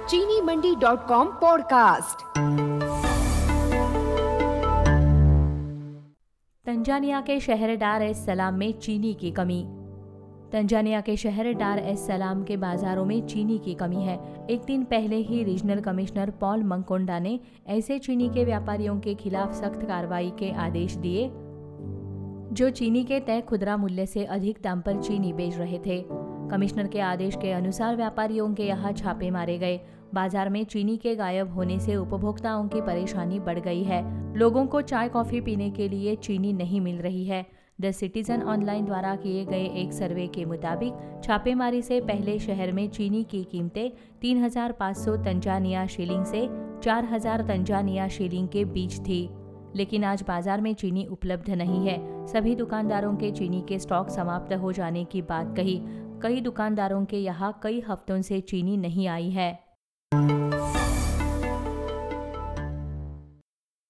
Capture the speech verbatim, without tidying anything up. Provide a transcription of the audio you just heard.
चीनी Mandi dot com podcast. Tanzania के शहर डार एस सलाम में चीनी की कमी। तंजानिया के शहर डार एस सलाम के बाजारों में चीनी की कमी है। एक दिन पहले ही रीजनल कमिश्नर पॉल मंकोंडा ने ऐसे चीनी के व्यापारियों के खिलाफ सख्त कार्रवाई के आदेश दिए जो चीनी के तय खुदरा मूल्य से अधिक दाम पर चीनी बेच रहे थे। कमिश्नर के आदेश के अनुसार व्यापारियों के यहाँ छापे मारे गए। बाजार में चीनी के गायब होने से उपभोक्ताओं की परेशानी बढ़ गई है। लोगों को चाय कॉफी पीने के लिए चीनी नहीं मिल रही है। द सिटीजन ऑनलाइन द्वारा किए गए एक सर्वे के मुताबिक छापेमारी से पहले शहर में चीनी की कीमतें तीन हजार पाँच सौ तंजानिया शिलिंग से चार हजार तंजानिया शिलिंग के बीच थी, लेकिन आज बाजार में चीनी उपलब्ध नहीं है। सभी दुकानदारों के चीनी के स्टॉक समाप्त हो जाने की बात कही। कई दुकानदारों के यहाँ कई हफ्तों से चीनी नहीं आई है।